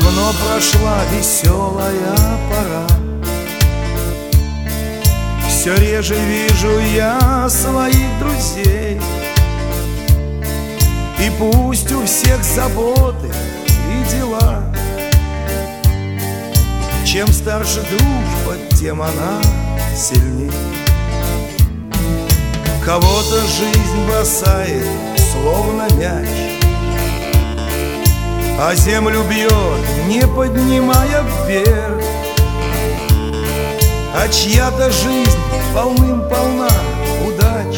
Давно прошла веселая пора, все реже вижу я своих друзей. И пусть у всех заботы и дела, чем старше дружба, тем она сильней. Кого-то жизнь бросает, словно мяч, а землю бьет, не поднимая вверх. А чья-то жизнь полным-полна удач,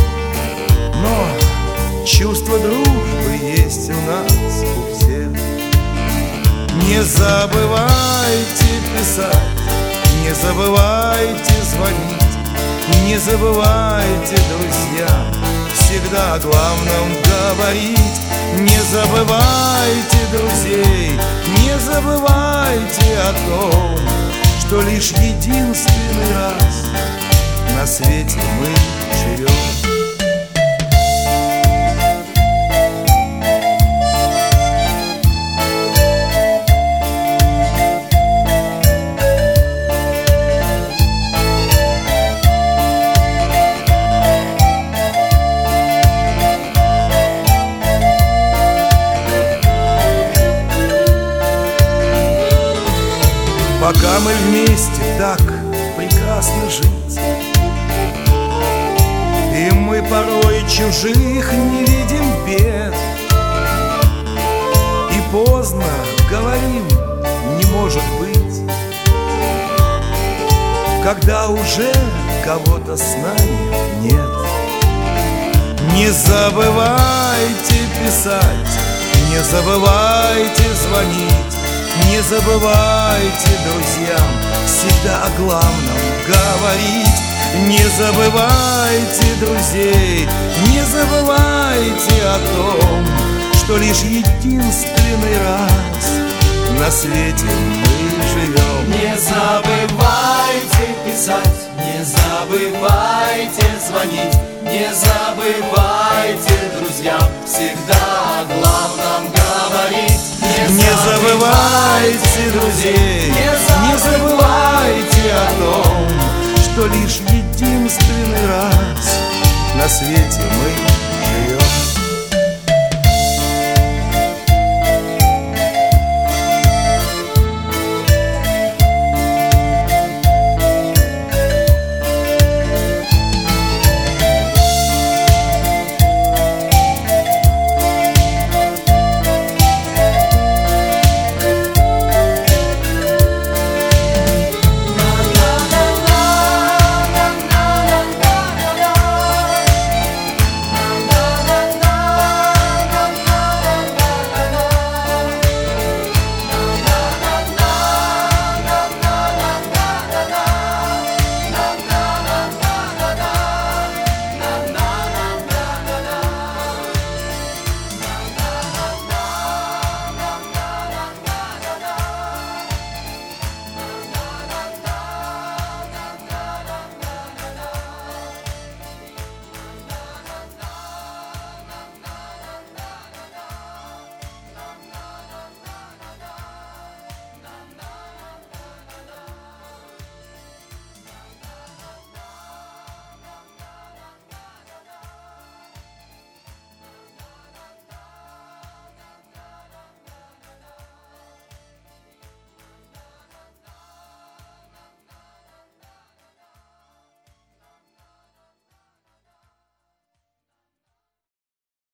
но чувство дружбы есть у нас у всех. Не забывайте писать, не забывайте звонить, не забывайте, друзья, всегда о главном говорить. Не забывайте друзей, не забывайте о том, что лишь единственный раз на свете мы живем. Пока мы вместе, так прекрасно жить, и мы порой чужих не видим бед. И поздно говорим, не может быть, когда уже кого-то с нами нет. Не забывайте писать, не забывайте звонить, не забывайте друзьям всегда о главном говорить. Не забывайте друзей, не забывайте о том, что лишь единственный раз на свете мы живем. Не забывайте писать, не забывайте звонить, не забывайте друзьям всегда о главном говорить. Не забывайте друзей, не забывайте о том, что лишь единственный раз на свете мы живем.